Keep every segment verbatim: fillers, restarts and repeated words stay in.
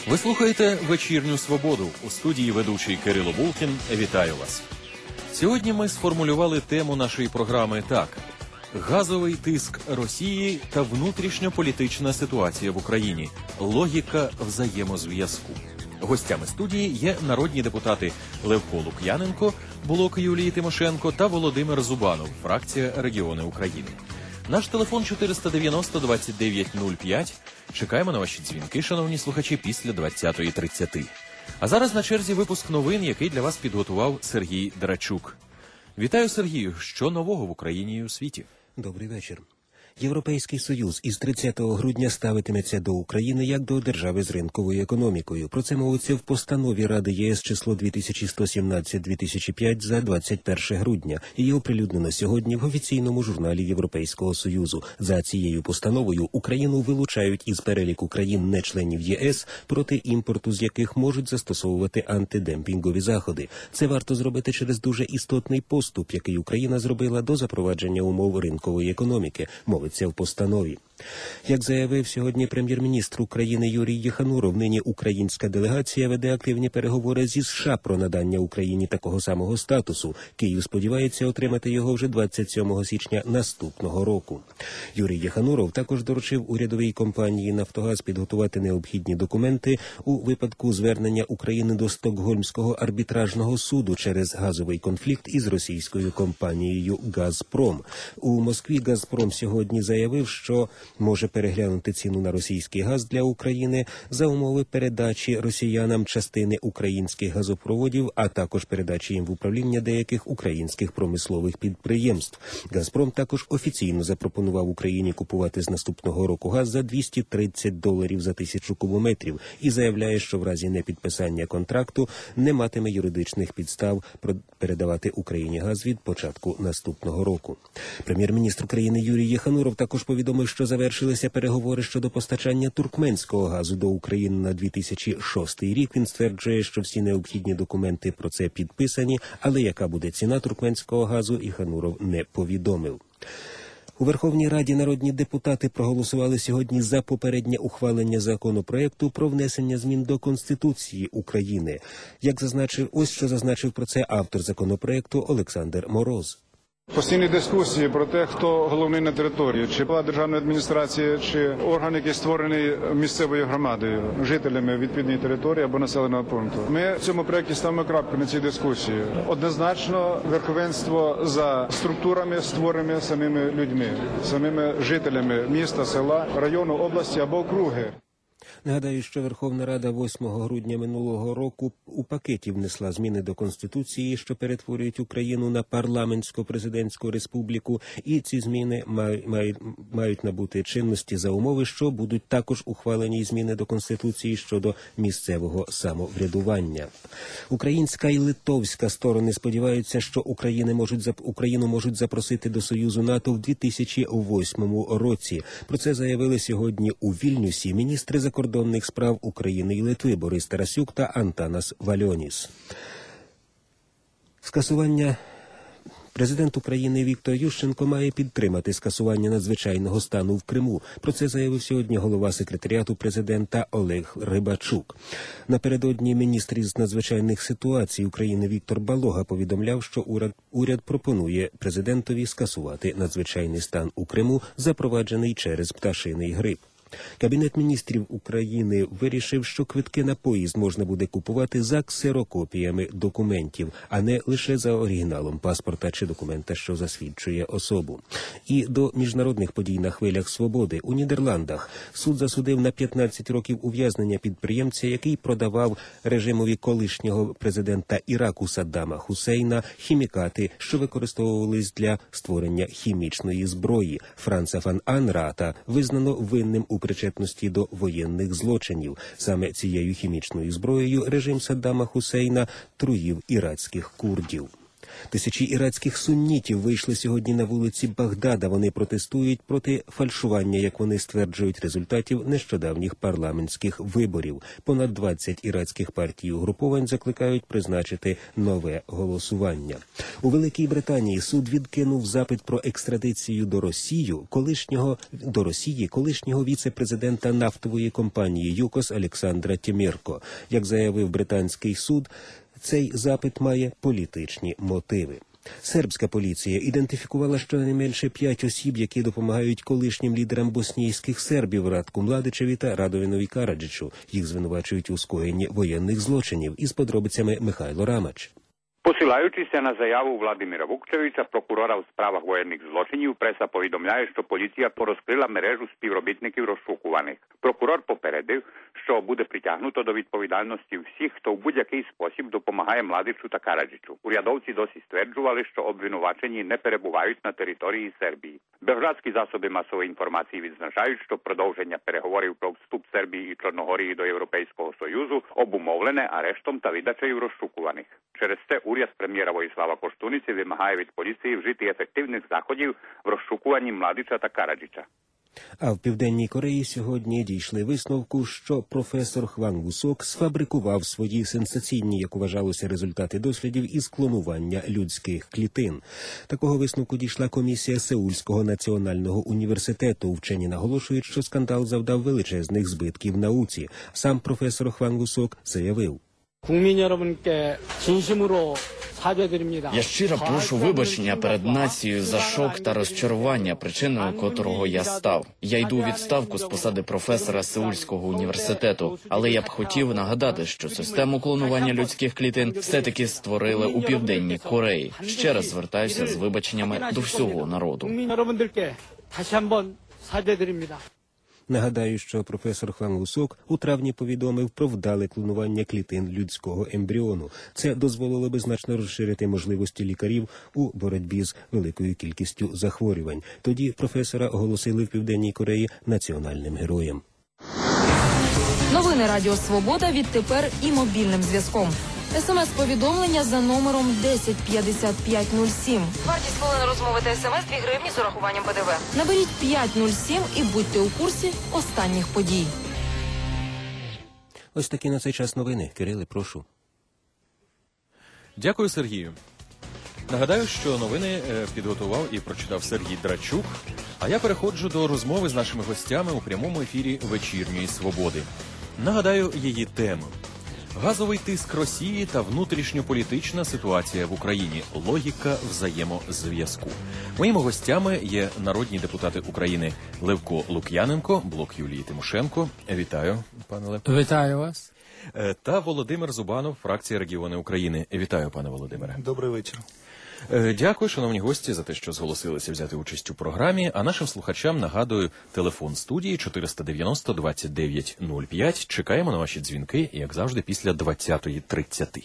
Ви слухаєте «Вечірню свободу». У студії ведучий Кирило Булкін. Вітаю вас. Сьогодні ми сформулювали тему нашої програми так. Газовий тиск Росії та внутрішньополітична ситуація в Україні. Логіка взаємозв'язку. Гостями студії є народні депутати Левко Лук'яненко, блок Юлії Тимошенко та Володимир Зубанов, фракція «Регіони України». Наш телефон чотириста дев'яносто двадцять дев'ять нуль п'ять. Чекаємо на ваші дзвінки, шановні слухачі, після двадцятої тридцяти. А зараз на черзі випуск новин, який для вас підготував Сергій Драчук. Вітаю, Сергію. Що нового в Україні і у світі? Добрий вечір. Європейський Союз із тридцятого грудня ставитиметься до України як до держави з ринковою економікою. Про це мовиться в постанові Ради ЄС число дві тисячі сто сімнадцять дві тисячі п'ять за двадцять перше грудня. Її оприлюднено сьогодні в офіційному журналі Європейського Союзу. За цією постановою Україну вилучають із переліку країн не-членів ЄС, проти імпорту з яких можуть застосовувати антидемпінгові заходи. Це варто зробити через дуже істотний поступ, який Україна зробила до запровадження умов ринкової економіки, мовиться в постанові. Як заявив сьогодні прем'єр-міністр України Юрій Єхануров, нині українська делегація веде активні переговори зі США про надання Україні такого самого статусу. Київ сподівається отримати його вже двадцять сьомого січня наступного року. Юрій Єхануров також доручив урядовій компанії «Нафтогаз» підготувати необхідні документи у випадку звернення України до Стокгольмського арбітражного суду через газовий конфлікт із російською компанією «Газпром». У Москві «Газпром» сьогодні заявив, що може переглянути ціну на російський газ для України за умови передачі росіянам частини українських газопроводів, а також передачі їм в управління деяких українських промислових підприємств. «Газпром» також офіційно запропонував Україні купувати з наступного року газ за двісті тридцять доларів за тисячу кубометрів і заявляє, що в разі непідписання контракту не матиме юридичних підстав передавати Україні газ від початку наступного року. Прем'єр-міністр України Юрій Єхануров також повідомив, що завершилися переговори щодо постачання туркменського газу до України на дві тисячі шостий рік. Він стверджує, що всі необхідні документи про це підписані, але яка буде ціна туркменського газу, Єхануров не повідомив. У Верховній Раді народні депутати проголосували сьогодні за попереднє ухвалення законопроекту про внесення змін до Конституції України. Як зазначив, ось що зазначив про це автор законопроекту Олександр Мороз. Постійні дискусії про те, хто головний на території, чи була державна адміністрація, чи орган, який створений місцевою громадою, жителями відповідної території або населеного пункту. Ми в цьому проєкті ставимо крапку на цій дискусії. Однозначно верховенство за структурами, створеними самими людьми, самими жителями міста, села, району, області або округи. Нагадаю, що Верховна Рада восьмого грудня минулого року у пакеті внесла зміни до Конституції, що перетворюють Україну на парламентсько-президентську республіку, і ці зміни мають, мають набути чинності за умови, що будуть також ухвалені зміни до Конституції щодо місцевого самоврядування. Українська і литовська сторони сподіваються, що Україну можуть, Україну можуть запросити до Союзу НАТО в дві тисячі восьмому році. Про це заявили сьогодні у Вільнюсі міністри закордонних справ України і Литви Борис Тарасюк та Антанас Вальоніс. Скасування Президент України Віктор Ющенко має підтримати скасування надзвичайного стану в Криму. Про це заявив сьогодні голова секретаріату президента Олег Рибачук. Напередодні міністр із надзвичайних ситуацій України Віктор Балога повідомляв, що уряд, уряд пропонує президентові скасувати надзвичайний стан у Криму, запроваджений через пташиний грип. Кабінет міністрів України вирішив, що квитки на поїзд можна буде купувати за ксерокопіями документів, а не лише за оригіналом паспорта чи документа, що засвідчує особу. І до міжнародних подій на хвилях свободи. У Нідерландах суд засудив на п'ятнадцять років ув'язнення підприємця, який продавав режимові колишнього президента Іраку Саддама Хусейна хімікати, що використовувались для створення хімічної зброї. Франца фан Анрата визнано винним у причетності до воєнних злочинів. Саме цією хімічною зброєю режим Саддама Хусейна труїв ірацьких курдів. Тисячі іракських суннітів вийшли сьогодні на вулиці Багдада. Вони протестують проти фальшування, як вони стверджують, результатів нещодавніх парламентських виборів. Понад двадцять іракських партій угруповань закликають призначити нове голосування. У Великій Британії суд відкинув запит про екстрадицію до Росії колишнього до Росії колишнього віце-президента нафтової компанії ЮКОС Олександра Тімірко. Як заявив британський суд, цей запит має політичні мотиви. Сербська поліція ідентифікувала щонайменше п'ять осіб, які допомагають колишнім лідерам боснійських сербів Радку Младичеві та Радовінові Караджичу. Їх звинувачують у скоєнні воєнних злочинів. Із подробицями Михайло Рамач. Посилаючи се на заяву Владимира Вукчевича, прокурора у справах воєнних злочинів, преса повідомляє, що поліція порозкрила мережу співробітників розшукуваних. Прокурор попередив, що буде притягнуто до відповідальності всіх, хто в будь-який спосіб допомагає Младичу та Караджичу. Урядовці досі стверджували, що обвинувачені не перебувають на території Сербії. Белградські засоби масової інформації відзначають, що продовження переговорів про вступ Сербії і Чорногорії до Європейського Союзу обумовлене арештом та видачею розшукуваних. Через це уряд прем'єра Воїслава Коштуниці вимагає від поліції вжити ефективних заходів в розшукуванні Младича та Караджича. А в Південній Кореї сьогодні дійшли висновку, що професор Хван Вусок сфабрикував свої сенсаційні, як вважалося, результати дослідів із клонування людських клітин. Такого висновку дійшла комісія Сеульського національного університету. Вчені наголошують, що скандал завдав величезних збитків науці. Сам професор Хван Вусок заявив: Я щиро прошу вибачення перед нацією за шок та розчарування, причиною котрого я став. Я йду у відставку з посади професора Сеульського університету, але я б хотів нагадати, що систему клонування людських клітин все-таки створили у Південній Кореї. Ще раз звертаюся з вибаченнями до всього народу. Нагадаю, що професор Хван Вусок у травні повідомив про вдале клонування клітин людського ембріону. Це дозволило би значно розширити можливості лікарів у боротьбі з великою кількістю захворювань. Тоді професора оголосили в Південній Кореї національним героєм. Новини Радіо Свобода відтепер і мобільним зв'язком. СМС-повідомлення за номером десять п'ятдесят п'ять нуль сім. Вартість хвилини розмови та СМС – дві гривні з урахуванням Пе Де Ве. Наберіть п'ять нуль сім і будьте у курсі останніх подій. Ось такі на цей час новини. Кириле, прошу. Дякую, Сергію. Нагадаю, що новини підготував і прочитав Сергій Драчук, а я переходжу до розмови з нашими гостями у прямому ефірі «Вечірньої Свободи». Нагадаю її тему. Газовий тиск Росії та внутрішньополітична ситуація в Україні. Логіка взаємозв'язку. Моїми гостями є народні депутати України Левко Лук'яненко, блок Юлії Тимошенко. Вітаю, пане Левко. Вітаю вас. Та Володимир Зубанов, фракція «Регіони України». Вітаю, пане Володимире. Добрий вечір. Дякую, шановні гості, за те, що зголосилися взяти участь у програмі. А нашим слухачам нагадую, телефон студії чотириста дев'яносто двадцять дев'ять нуль п'ять. Чекаємо на ваші дзвінки, як завжди, після двадцятої тридцяти.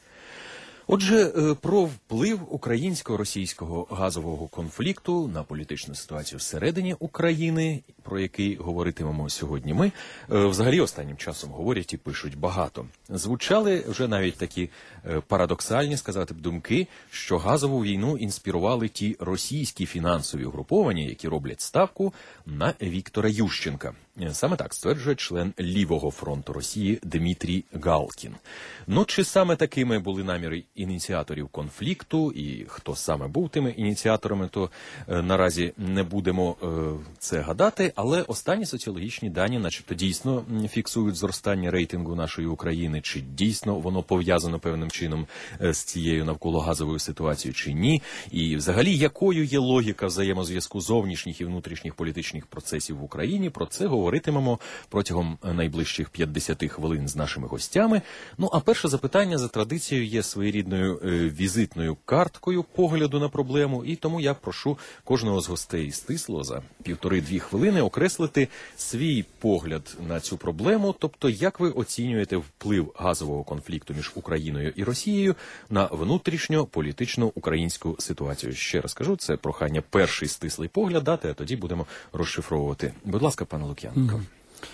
Отже, про вплив українсько-російського газового конфлікту на політичну ситуацію всередині України, про який говоритимемо сьогодні ми, взагалі останнім часом говорять і пишуть багато. Звучали вже навіть такі парадоксальні, сказати б, думки, що газову війну інспірували ті російські фінансові угруповання, які роблять ставку на Віктора Ющенка. Саме так стверджує член Лівого фронту Росії Дмитрій Галкін. Ну, чи саме такими були наміри ініціаторів конфлікту, і хто саме був тими ініціаторами, то е, наразі не будемо е, це гадати, але останні соціологічні дані начебто дійсно фіксують зростання рейтингу нашої України, чи дійсно воно пов'язано певним чином е, з цією навкологазовою ситуацією, чи ні, і взагалі якою є логіка взаємозв'язку зовнішніх і внутрішніх політичних процесів в Україні, про це говоритимемо протягом найближчих п'ятдесят хвилин з нашими гостями. Ну, а перше запитання за традицією є своєрідною е, візитною карткою погляду на проблему, і тому я прошу кожного з гостей стисло за півтори-дві хвилини окреслити свій погляд на цю проблему, тобто як ви оцінюєте вплив газового конфлікту між Україною і Росією на внутрішньо-політичну українську ситуацію. Ще раз кажу, це прохання перший стислий погляд дати, а тоді будемо розшифровувати. Будь ласка, пане Лук'яненко.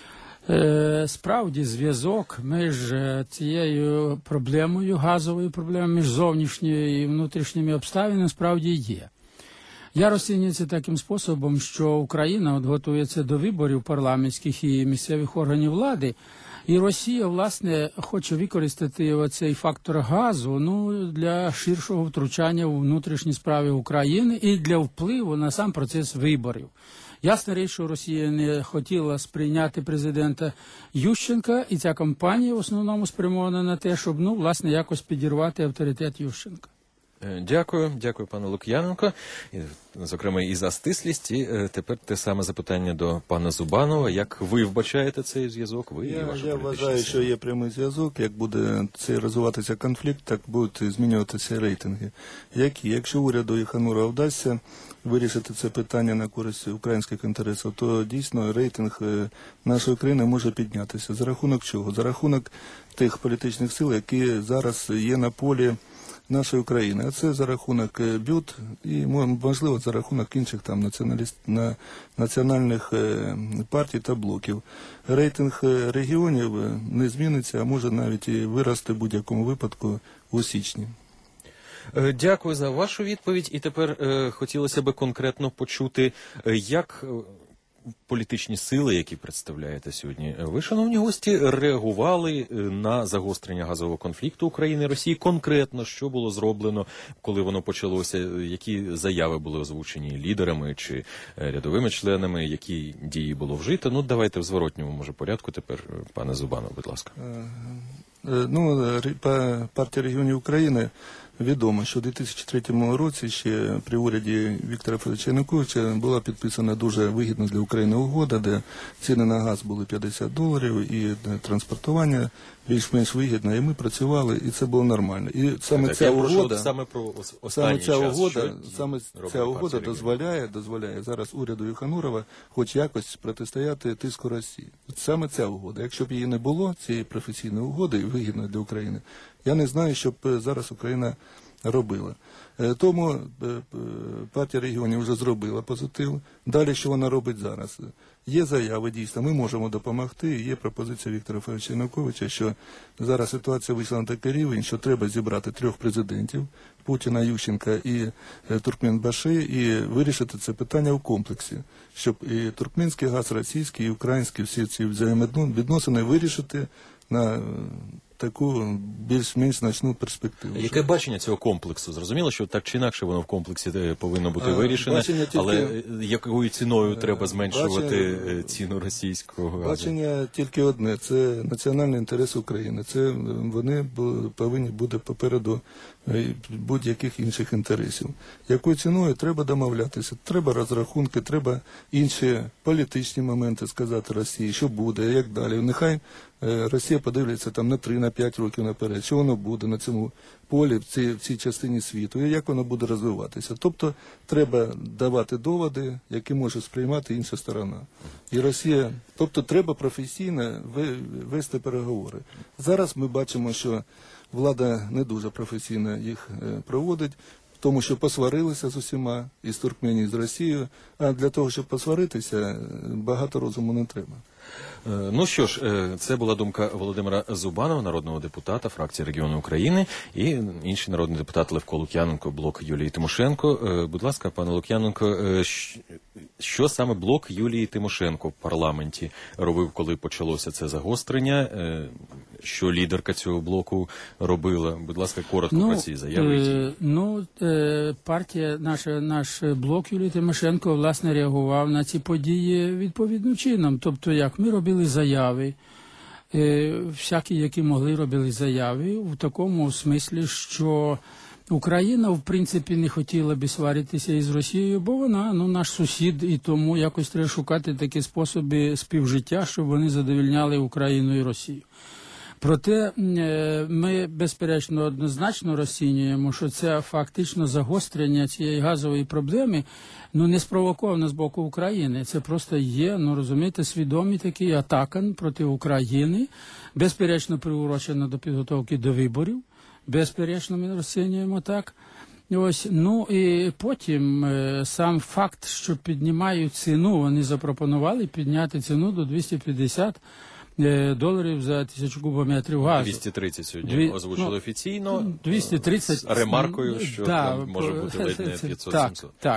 Е, справді, зв'язок між е, цією проблемою, газовою проблемою, між зовнішніми і внутрішніми обставинами справді є. Я розцінюю це таким способом, що Україна от готується до виборів парламентських і місцевих органів влади, і Росія, власне, хоче використати оцей фактор газу ну, для ширшого втручання у внутрішні справи України і для впливу на сам процес виборів. Ясна річ, що Росія не хотіла сприйняти президента Ющенка, і ця кампанія в основному спрямована на те, щоб, ну, власне, якось підірвати авторитет Ющенка. Дякую, дякую, пане Лук'яненко, зокрема і за стислість. І е, тепер те саме запитання до пана Зубанова. Як ви вбачаєте цей зв'язок? Ви я і ваша я вважаю, сила? що є прямий зв'язок. Як буде цей розвиватися конфлікт, так будуть змінюватися рейтинги. Які? Якщо уряду Єханурова вдасться вирішити це питання на користь українських інтересів, то дійсно рейтинг нашої країни може піднятися. За рахунок чого? За рахунок тих політичних сил, які зараз є на полі нашої країни. А це за рахунок БЮТ і, можливо, за рахунок інших там націоналіст... на... національних партій та блоків. Рейтинг регіонів не зміниться, а може навіть і вирости в будь-якому випадку у січні. Дякую за вашу відповідь. І тепер е, хотілося б конкретно почути, як політичні сили, які представляєте сьогодні, ви, шановні гості, реагували на загострення газового конфлікту України і Росії. Конкретно, що було зроблено, коли воно почалося, які заяви були озвучені лідерами чи рядовими членами, які дії було вжито. Ну, давайте в зворотньому, може, порядку тепер, пане Зубанов, будь ласка. Ну, партія регіонів України відомо, що у дві тисячі третьому році ще при уряді Віктора Федоровича Януковича була підписана дуже вигідна для України угода, де ціни на газ були п'ятдесят доларів і транспортування більш-менш вигідне, і ми працювали, і це було нормально. І саме так, ця я угода, саме про саме ця час, угода, саме ця угода регіонів. дозволяє, дозволяє зараз уряду Єханурова хоч якось протистояти тиску Росії. Саме ця угода. Якщо б її не було, цієї професійної угоди, вигідної для України, я не знаю, що б зараз Україна робила. Тому партія регіонів вже зробила позитив. Далі, що вона робить зараз? Є заяви, дійсно, ми можемо допомогти. Є пропозиція Віктора Федоровича Януковича, що зараз ситуація вийшла на такий рівень, що треба зібрати трьох президентів, Путіна, Ющенка і Туркменбаши, і вирішити це питання в комплексі, щоб і туркменський газ, російський, і український, всі ці взаємовідносини вирішити на таку більш-менш значну перспективу. Яке бачення цього комплексу? Зрозуміло, що так чи інакше воно в комплексі повинно бути а, вирішене, тільки, але якою ціною треба зменшувати бачення, ціну російського газу? Бачення тільки одне – це національний інтерес України. Це вони повинні бути попереду будь-яких інших інтересів. Якою ціною треба домовлятися? Треба розрахунки, треба інші політичні моменти сказати Росії, що буде, як далі. Нехай Росія подивляться там на три, на п'ять років наперед, що воно буде на цьому полі, в цій, в цій частині світу, і як воно буде розвиватися. Тобто треба давати доводи, які може сприймати інша сторона. І Росія, тобто треба професійно вести переговори. Зараз ми бачимо, що влада не дуже професійно їх проводить, тому що посварилися з усіма, і з Туркменією, і з Росією, а для того, щоб посваритися, багато розуму не треба. Ну що ж, це була думка Володимира Зубанова, народного депутата фракції «Регіони України», і інший народний депутат Левко Лук'яненко, блок Юлії Тимошенко. Будь ласка, пане Лук'яненко, що саме блок Юлії Тимошенко в парламенті робив, коли почалося це загострення? Що лідерка цього блоку робила? Будь ласка, коротко ну, про ці заяви. Е, ну, е, партія, наша, наш блок Юлії Тимошенко, власне, реагував на ці події відповідним чином. Тобто, як ми робили заяви, е, всякі, які могли, робили заяви, в такому смислі, що Україна, в принципі, не хотіла би сваритися із Росією, бо вона, ну, наш сусід, і тому якось треба шукати такі способи співжиття, щоб вони задовольняли Україну і Росію. Проте ми, безперечно, однозначно розцінюємо, що це фактично загострення цієї газової проблеми, ну, не спровоковано з боку України. Це просто є, ну, розумієте, свідомі такі атака проти України, безперечно, приурочено до підготовки до виборів, безперечно, ми розцінюємо так. Ось, ну, і потім е, сам факт, що піднімають ціну, вони запропонували підняти ціну до двісті п'ятдесят доларів за тисячу кубометрів газу. двісті тридцять сьогодні Дві... озвучили ну, офіційно, двісті тридцять з ремаркою, що да, там може бути ледь не п'ятсот так, сімсот. Так,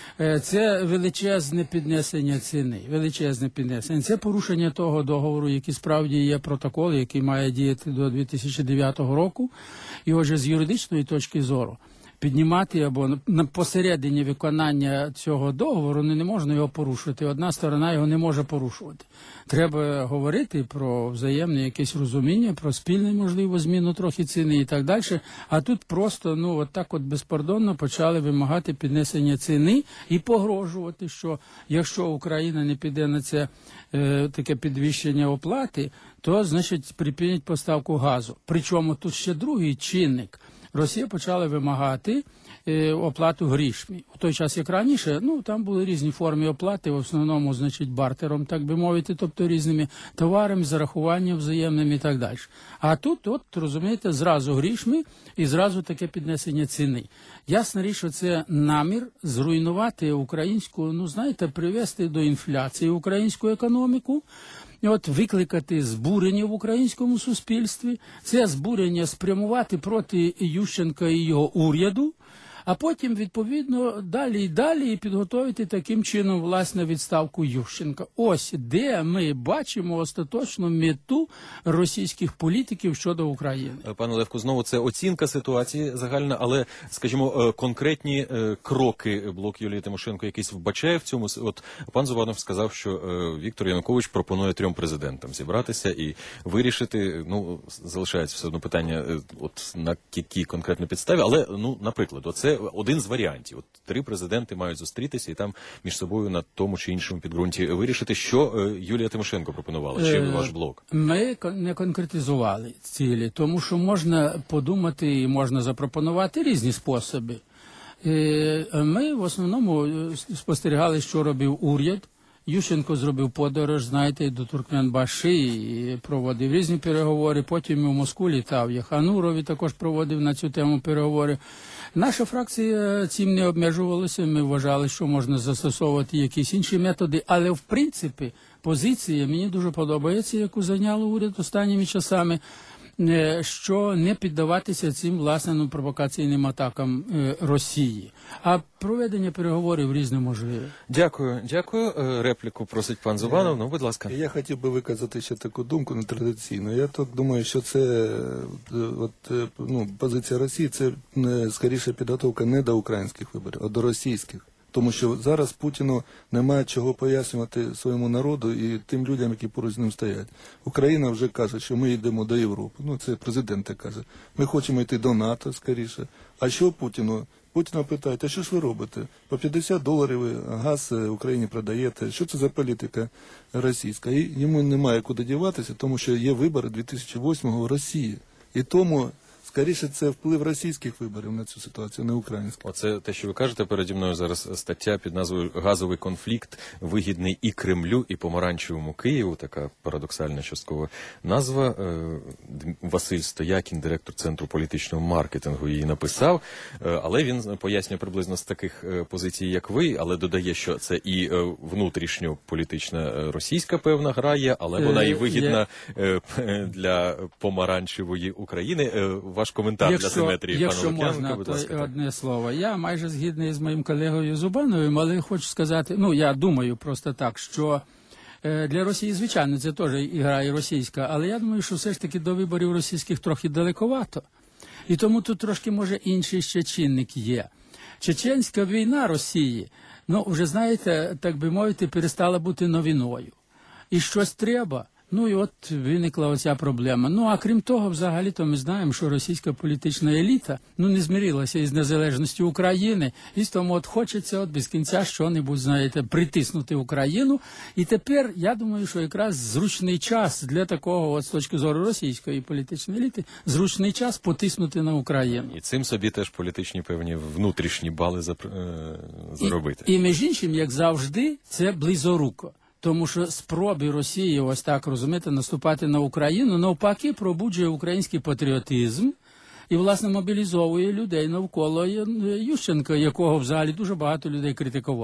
це величезне піднесення ціни, величезне піднесення. Це порушення того договору, який справді є протокол, який має діяти до дві тисячі дев'ятого року. І отже, з юридичної точки зору, піднімати або на посередині виконання цього договору не можна його порушувати. Одна сторона його не може порушувати. Треба говорити про взаємне якесь розуміння, про спільну, можливо, зміну трохи ціни і так далі. А тут просто, ну, от так от безпардонно почали вимагати піднесення ціни і погрожувати, що якщо Україна не піде на це е, таке підвищення оплати, то, значить, припинять поставку газу. Причому тут ще другий чинник. Росія почала вимагати е, оплату грішми. У той час, як раніше, ну, там були різні форми оплати, в основному, значить, бартером, так би мовити, тобто різними товарами, зарахуванням взаємним і так далі. А тут, от, розумієте, зразу грішми і зразу таке піднесення ціни. Ясна річ, що це намір зруйнувати українську, ну, знаєте, привести до інфляції українську економіку, от викликати збурення в українському суспільстві, це збурення спрямувати проти Ющенка і його уряду, а потім, відповідно, далі і далі і підготовити таким чином, власне, відставку Ющенка. Ось де ми бачимо остаточну мету російських політиків щодо України. Пане Левку, знову це оцінка ситуації загальна, але, скажімо, конкретні кроки блок Юлії Тимошенко якісь вбачає в цьому. От пан Зубанов сказав, що Віктор Янукович пропонує трьом президентам зібратися і вирішити, ну, залишається все одно питання, от на якій конкретно підставі, але, ну, наприклад, оце один з варіантів. От три президенти мають зустрітися і там між собою на тому чи іншому підґрунті вирішити, що е, Юлія Тимошенко пропонувала, чи е, ваш блок? Ми не конкретизували цілі, тому що можна подумати і можна запропонувати різні способи. Е, ми в основному спостерігали, що робив уряд. Ющенко зробив подорож, знаєте, до Туркменбаши і проводив різні переговори, потім і в Москву літав, Яханурові також проводив на цю тему переговори. Наша фракція цим не обмежувалася, ми вважали, що можна застосовувати якісь інші методи, але в принципі позиція мені дуже подобається, яку зайняло уряд останніми часами, що не піддаватися цим, власне, ну, провокаційним атакам е, Росії, а проведення переговорів різне можливе. Дякую, дякую. Репліку просить пан Зубанов. Ну, будь ласка. Я хотів би виказати ще таку думку нетрадиційну. Я так думаю, що це от, ну, позиція Росії, це скоріше підготовка не до українських виборів, а до російських. Тому що зараз Путіну немає чого пояснювати своєму народу і тим людям, які поруч з ним стоять. Україна вже каже, що ми йдемо до Європи. Ну, це президент так каже. Ми хочемо йти до НАТО скоріше. А що Путіну? Путіна питають, а що ж ви робите? По п'ятдесят доларів ви газ Україні продаєте. Що це за політика російська? І йому немає куди діватися, тому що є вибори дві тисячі восьмого в Росії. І тому... Скоріше, це вплив російських виборів на цю ситуацію, не українських. Оце те, що ви кажете, переді мною зараз стаття під назвою «Газовий конфлікт, вигідний і Кремлю, і помаранчевому Києву». Така парадоксальна часткова назва. Василь Стоякін, директор Центру політичного маркетингу, її написав. Але він пояснює приблизно з таких позицій, як ви, але додає, що це і внутрішньополітична російська певна гра є, але вона і вигідна для помаранчевої України. Ваш коментар якщо, для симетрії, якщо пане можна, будь ласка. То одне слово. Я майже згідний з моїм колегою Зубановим, але хочу сказати, ну, я думаю просто так, що е, для Росії, звичайно, це теж і гра і російська, але я думаю, що все ж таки до виборів російських трохи далековато. І тому тут трошки, може, інший ще чинник є. Чеченська війна Росії, ну, вже, знаєте, так би мовити, перестала бути новиною. І щось треба. Ну і от виникла оця проблема. Ну а крім того, взагалі-то ми знаємо, що російська політична еліта, ну, не змирилася із незалежністю України, і тому от хочеться от без кінця що-небудь, знаєте, притиснути Україну. І тепер, я думаю, що якраз зручний час для такого, от з точки зору російської політичної еліти, зручний час потиснути на Україну. І цим собі теж політичні певні внутрішні бали зап... заробити. І, і між іншим, як завжди, це близоруко. Тому що спроби Росії, ось так розумієте, наступати на Україну, навпаки, пробуджує український патріотизм і, власне, мобілізовує людей навколо Ющенка, якого взагалі дуже багато людей критикували.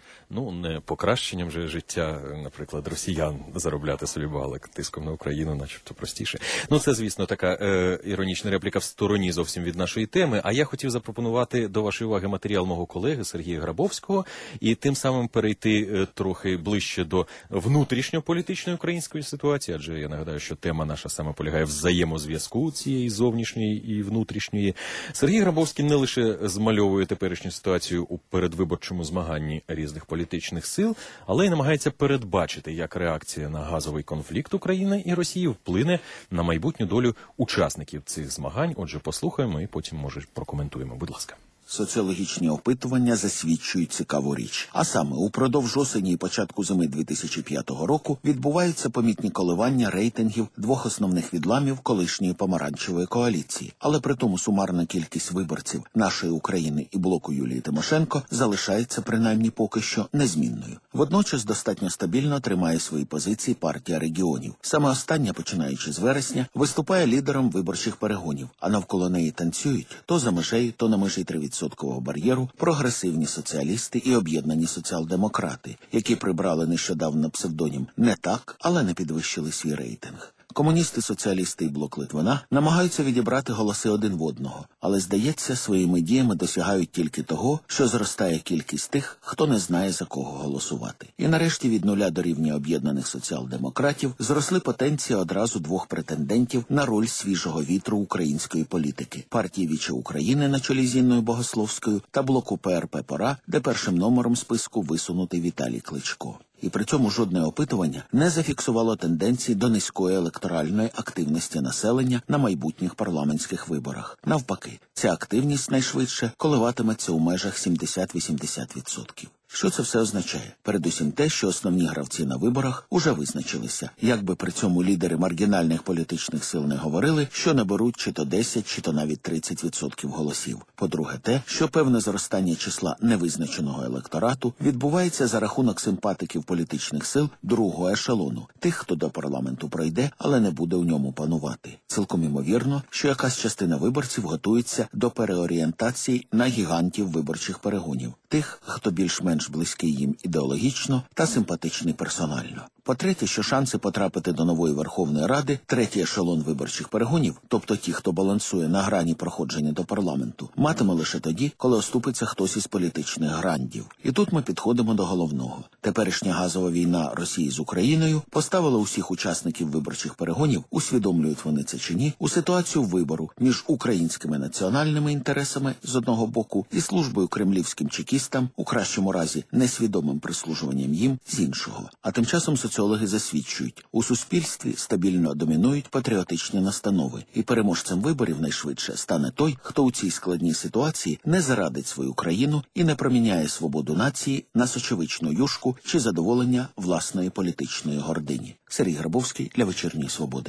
Ну, не покращенням же життя, наприклад, росіян заробляти собі бали тиском на Україну, начебто простіше. Ну, це, звісно, така е, іронічна репліка в стороні зовсім від нашої теми. А я хотів запропонувати до вашої уваги матеріал мого колеги Сергія Грабовського і тим самим перейти е, трохи ближче до внутрішньополітичної української ситуації, адже я нагадаю, що тема наша саме полягає в взаємозв'язку цієї зовнішньої і внутрішньої. Сергій Грабовський не лише змальовує теперішню ситуацію у передвиборчому змаганні різних політичних сил, але й намагається передбачити, як реакція на газовий конфлікт України і Росії вплине на майбутню долю учасників цих змагань. Отже, послухаємо і потім, може, прокоментуємо. Будь ласка. Соціологічні опитування засвідчують цікаву річ. А саме, упродовж осені і початку зими дві тисячі п'ятого року відбуваються помітні коливання рейтингів двох основних відламів колишньої помаранчевої коаліції. Але при тому сумарна кількість виборців нашої України і блоку Юлії Тимошенко залишається принаймні поки що незмінною. Водночас достатньо стабільно тримає свої позиції партія регіонів. Саме остання, починаючи з вересня, виступає лідером виборчих перегонів, а навколо неї танцюють то за межею, то на межі три відсоткового бар'єру прогресивні соціалісти і об'єднані соціал-демократи, які прибрали нещодавно псевдонім «не так», але не підвищили свій рейтинг. Комуністи, соціалісти і блок Литвина намагаються відібрати голоси один в одного, але, здається, своїми діями досягають тільки того, що зростає кількість тих, хто не знає, за кого голосувати. І нарешті від нуля до рівня об'єднаних соціал-демократів зросли потенції одразу двох претендентів на роль свіжого вітру української політики – партії «Віче України» на чолі з Інною Богословською та блоку Пе Ер Пе «Пора», де першим номером списку висунутий Віталій Кличко. І при цьому жодне опитування не зафіксувало тенденції до низької електоральної активності населення на майбутніх парламентських виборах. Навпаки, ця активність найшвидше коливатиметься у межах сімдесят-вісімдесят відсотків. Що це все означає? Передусім те, що основні гравці на виборах уже визначилися. Якби при цьому лідери маргінальних політичних сил не говорили, що наберуть чи то десять, чи то навіть тридцять відсотків голосів. По-друге, те, що певне зростання числа невизначеного електорату відбувається за рахунок симпатиків політичних сил другого ешелону, тих, хто до парламенту пройде, але не буде у ньому панувати. Цілком імовірно, що якась частина виборців готується до переорієнтації на гігантів виборчих перегонів, тих, хто більш-менш близький їм ідеологічно та симпатичний персонально. По-третє, що шанси потрапити до нової Верховної Ради, третій ешелон виборчих перегонів, тобто ті, хто балансує на грані проходження до парламенту, матиме лише тоді, коли оступиться хтось із політичних грандів. І тут ми підходимо до головного. Теперішня газова війна Росії з Україною поставила усіх учасників виборчих перегонів, усвідомлюють вони це чи ні, у ситуацію вибору між українськими національними інтересами з одного боку і службою кремлівським чекістам, у кращому разі несвідомим прислужуванням їм, з іншого. А тим часом соціологи засвідчують, у суспільстві стабільно домінують патріотичні настанови, і переможцем виборів найшвидше стане той, хто у цій складній ситуації не зарадить свою країну і не проміняє свободу нації на сочевичну юшку чи задоволення власної політичної гордині. Сергій Грабовський для «Вечірньої Свободи».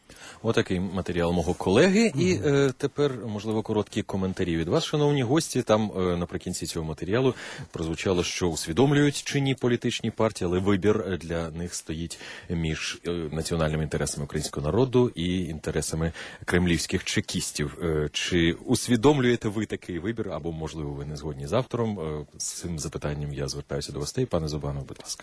Отакий матеріал мого колеги. І е, тепер, можливо, короткі коментарі від вас, шановні гості. Там е, наприкінці цього матеріалу прозвучало, що усвідомлюють чи ні політичні партії, але вибір для них стоїть між е, національними інтересами українського народу і інтересами кремлівських чекістів. Е, чи усвідомлюєте ви такий вибір, або, можливо, ви не згодні з автором? Е, з цим запитанням я звертаюся до гостей. Пане Зубанов, будь ласка.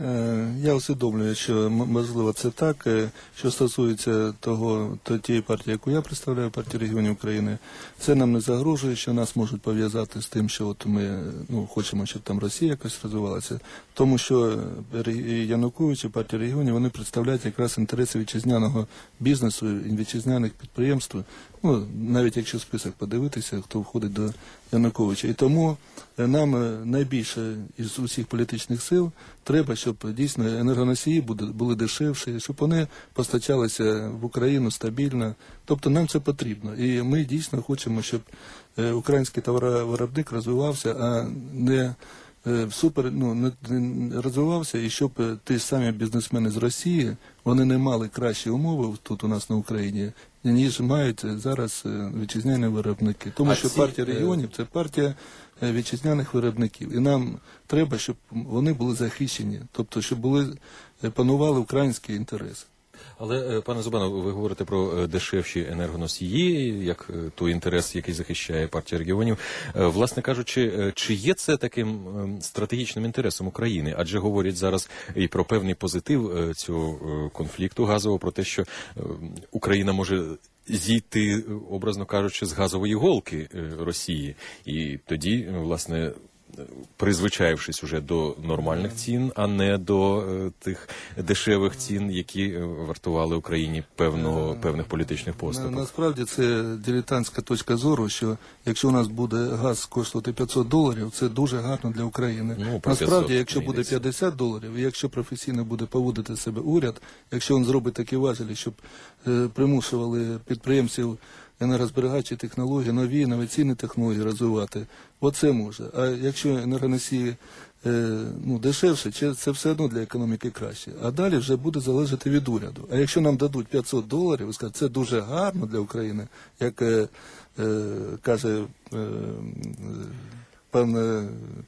Е, я усвідомлюю, що, можливо, це так. Що стосується того, то тієї партії, яку я представляю, партії регіонів України, це нам не загрожує, що нас можуть пов'язати з тим, що от ми ну, хочемо, щоб там Росія якось розвивалася. Тому що Янукович і партія регіонів, вони представляють якраз інтереси вітчизняного бізнесу, вітчизняних підприємств. Ну, навіть якщо список подивитися, хто входить до Януковича. І тому нам найбільше із усіх політичних сил треба, щоб дійсно енергоносії були дешевші, щоб вони постачалися в Україну стабільно. Тобто нам це потрібно. І ми дійсно хочемо, щоб український товаровиробник розвивався, а не супер, ну, не розвивався, і щоб ті самі бізнесмени з Росії, вони не мали кращі умови тут у нас на Україні, ніж мають зараз вітчизняні виробники. Тому а що ці... партія регіонів – це партія вітчизняних виробників. І нам треба, щоб вони були захищені, тобто, щоб були, панували українські інтереси. Але, е, пане Зубанов, ви говорите про е, дешевші енергоносії, як е, той інтерес, який захищає партія регіонів. Е, Власне кажучи, е, чи є це таким е, стратегічним інтересом України? Адже говорять зараз і про певний позитив е, цього е, конфлікту газового, про те, що е, Україна може зійти, образно кажучи, з газової голки е, Росії. І тоді, е, власне, призвичаївшись уже до нормальних цін, а не до е, тих дешевих цін, які е, вартували Україні певного, певних політичних поступок. Насправді це дилетантська точка зору, що якщо у нас буде газ коштувати п'ятсот доларів, це дуже гарно для України. Ну, насправді, якщо буде п'ятдесят доларів, і якщо професійно буде поводити себе уряд, якщо він зробить такі важелі, щоб е, примушували підприємців енергозберігачі технології, нові інноваційні технології розвивати, оце може. А якщо енергоносії е, ну, дешевше, це все одно для економіки краще. А далі вже буде залежати від уряду. А якщо нам дадуть п'ятсот доларів, ви скажете, це дуже гарно для України, як е, е, каже е, пан, е,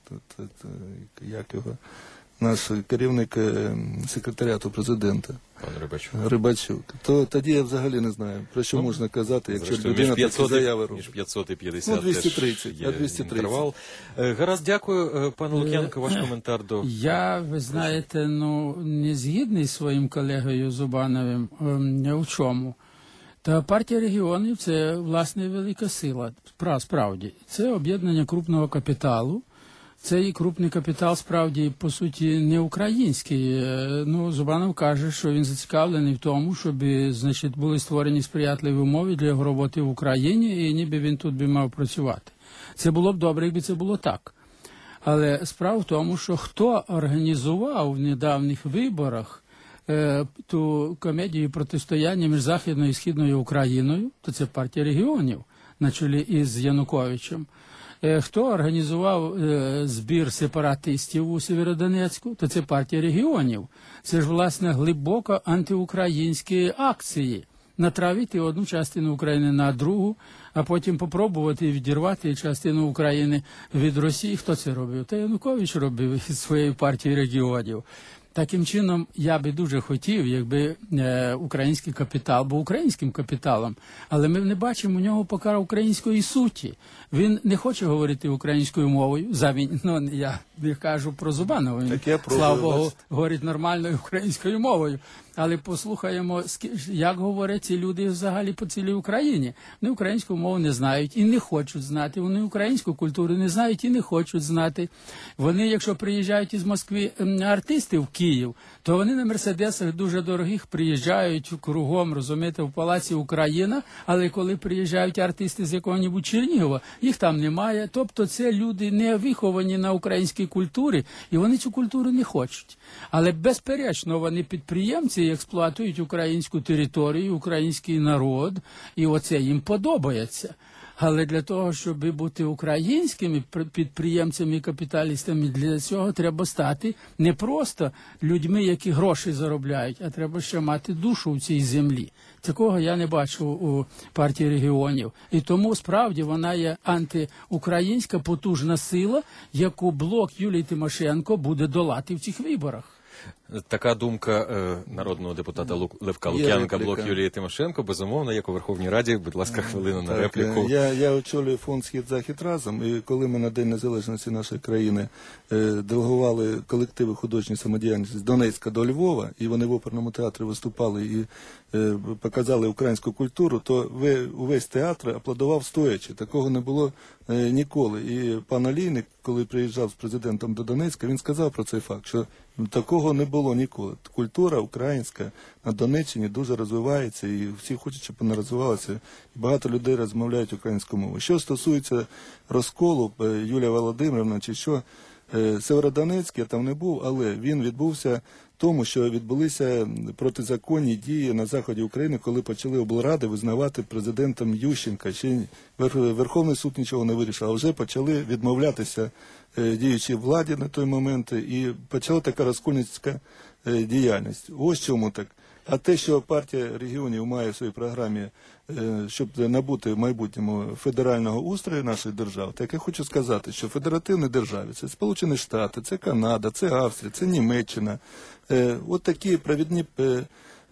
як його, наш керівник е, секретаріату президента. Пан Рибачук. Рибачук. То тоді я взагалі не знаю, про що ну, можна казати, якщо зрештою, людина такі заяви робить. Між п'ятсот і п'ятдесят ну, двісті тридцять, є а двісті тридцять. інтервал. Гаразд, дякую. Пане Лук'янко, ваш коментар до... Я, ви знаєте, ну, не згідний з своїм колегою Зубановим. У чому? Та партія регіонів – це, власне, велика сила. Справді. Це об'єднання крупного капіталу. Цей крупний капітал, справді, по суті, не український. Ну, Зубанов каже, що він зацікавлений в тому, щоб, значить, були створені сприятливі умови для його роботи в Україні, і ніби він тут би мав працювати. Це було б добре, якби це було так. Але справа в тому, що хто організував в недавніх виборах е, ту комедію протистояння між Західною і Східною Україною, то це партія регіонів на чолі із Януковичем. Хто організував е, збір сепаратистів у Сєвєродонецьку, то це партія регіонів. Це ж, власне, глибоко антиукраїнські акції. Натравити одну частину України на другу, а потім попробувати відірвати частину України від Росії. Хто це робив? Та Янукович робив із своєї партії регіонів. Таким чином, я би дуже хотів, якби е, український капітал був українським капіталом, але ми не бачимо у нього поки української суті. Він не хоче говорити українською мовою, завінь, ну, я не кажу про Зубанова, він, слава Богу, говорить нормальною українською мовою. Але послухаємо, як говорять ці люди взагалі по цілій Україні. Вони українську мову не знають і не хочуть знати. Вони українську культуру не знають і не хочуть знати. Вони, якщо приїжджають із Москви артисти в Київ, то вони на мерседесах дуже дорогих приїжджають кругом, розумієте, в Палаці Україна, але коли приїжджають артисти з якого-небудь Чернігова, їх там немає. Тобто це люди не виховані на українській культурі, і вони цю культуру не хочуть. Але безперечно, вони підприємці, експлуатують українську територію, український народ, і оце їм подобається. Але для того, щоб бути українськими підприємцями і капіталістами, для цього треба стати не просто людьми, які гроші заробляють, а треба ще мати душу в цій землі. Такого я не бачу у партії регіонів. І тому, справді, вона є антиукраїнська потужна сила, яку блок Юлії Тимошенко буде долати в цих виборах. Така думка е, народного депутата Лу... Левка Лук'янка, блок Юлії Тимошенко, безумовно, як у Верховній Раді. Будь ласка, хвилину на репліку. Я, я очолюю фонд «Схід-Захід разом», і коли ми на День Незалежності нашої країни е, делегували колективи художньої самодіяльності з Донецька до Львова, і вони в оперному театрі виступали і е, показали українську культуру, то ви, увесь театр аплодував стоячи. Такого не було е, ніколи. І пан Олійник, коли приїжджав з президентом до Донецька, він сказав про цей факт, що такого не було ніколи. Культура українська на Донеччині дуже розвивається, і всі хочуть, щоб вона розвивалася. І багато людей розмовляють українською мовою. Що стосується розколу, Юлія Володимирівна, чи що, Сєвєродонецьк, я там не був, але він відбувся тому, що відбулися протизаконні дії на заході України, коли почали облради визнавати президентом Ющенка. Ще Верховний суд нічого не вирішив, а вже почали відмовлятися діючій владі на той момент, і почала така розкольницька діяльність. Ось чому так. А те, що партія регіонів має в своїй програмі, щоб набути в майбутньому федерального устрою нашої держави, так я хочу сказати, що федеративні держави – це Сполучені Штати, це Канада, це Австрія, це Німеччина. От такі провідні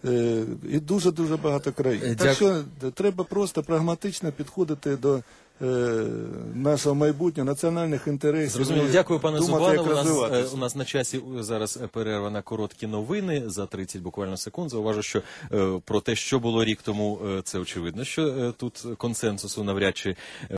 е, і дуже-дуже багато країн. Дякую. Так що треба просто прагматично підходити до е, нашого майбутнього, національних інтересів. Зрозуміло. і Дякую, пане думати, Зубанов. як У нас, е, розвиватися. у нас на часі зараз перерва на короткі новини за тридцять буквально секунд. Зауважу, що е, про те, що було рік тому, е, це очевидно, що е, тут консенсусу навряд чи